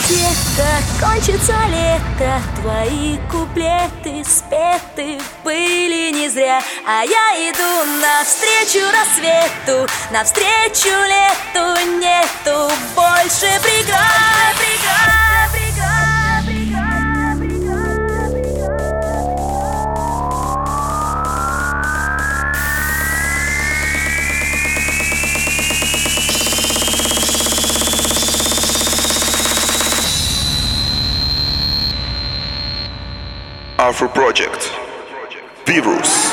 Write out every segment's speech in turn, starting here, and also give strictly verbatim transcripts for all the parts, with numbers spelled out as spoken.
Где-то кончится лето, твои куплеты спеты были не зря. А я иду навстречу рассвету, навстречу лету, нету больше преград, преград, преград, преград, преград, преград. Afro Project Virus.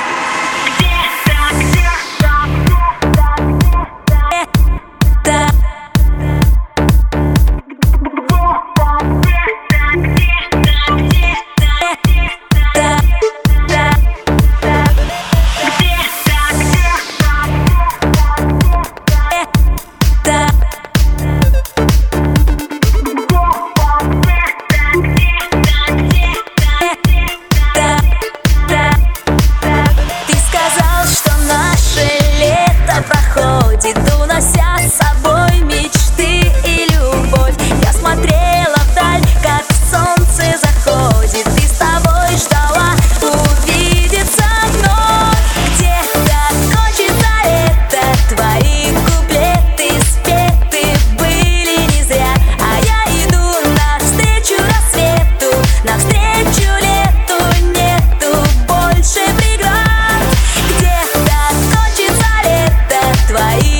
Унося с собой мечты и любовь, я смотрела вдаль, как солнце заходит, и с тобой ждала увидеться вновь. Где-то кончится лето, твои куплеты спеты были не зря. А я иду навстречу рассвету, навстречу лету, нету больше преград. Где-то кончится лето, твои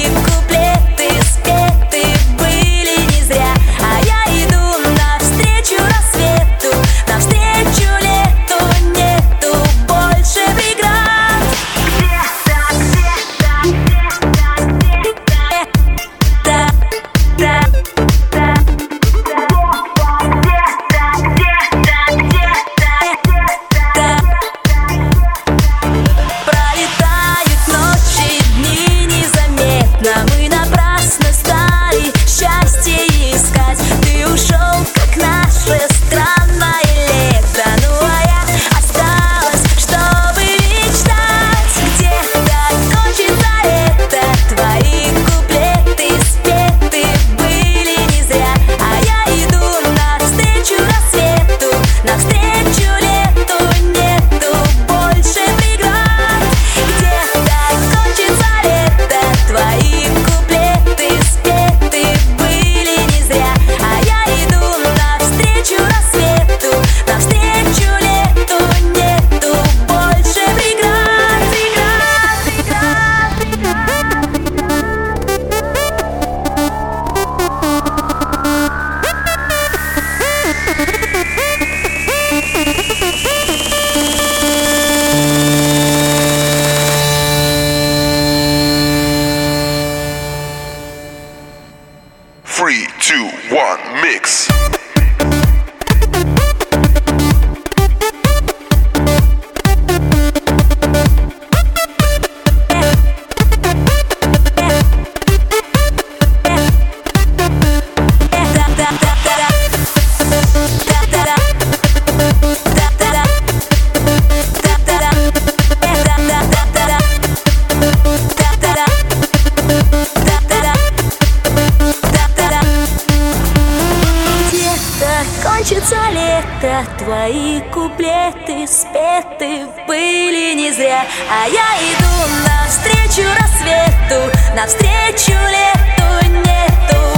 мы напрасно стали счастье искать. Ты ушел, как наше странное лето, ну а я осталась, чтобы мечтать. Где-то кончится лето, твои куплеты спеты были не зря. А я иду навстречу рассвету, навстречу лету, нету больше преград. Где-то кончится лето, твои куплеты спеты были не зря. А я иду навстречу рассвету, навстречу лету, нету больше преград, преград, преград, преград. Three, two, one, mix. Кончится лето, твои куплеты спеты были не зря. А я иду навстречу рассвету, навстречу лету, нету